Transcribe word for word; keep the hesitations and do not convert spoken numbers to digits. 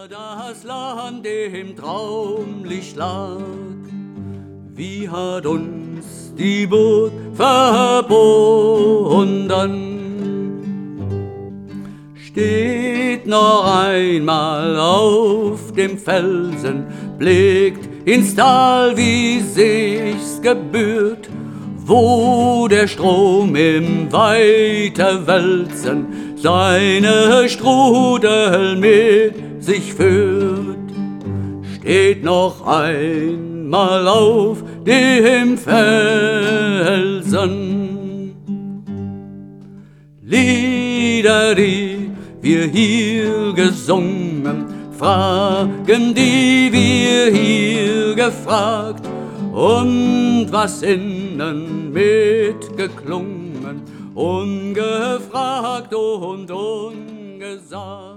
da das Land im Traumlicht lag, wie hat uns die Burg verbunden. Steht noch einmal auf dem Felsen, blickt ins Tal, wie sich's gebührt, wo der Strom im Weiterwälzen seine Strudel mit sich führt. Steht noch einmal auf dem Felsen. Lieder, die wir hier gesungen, Fragen, die wir hier gefragt, und was innen mitgeklungen, ungefragt und ungesagt.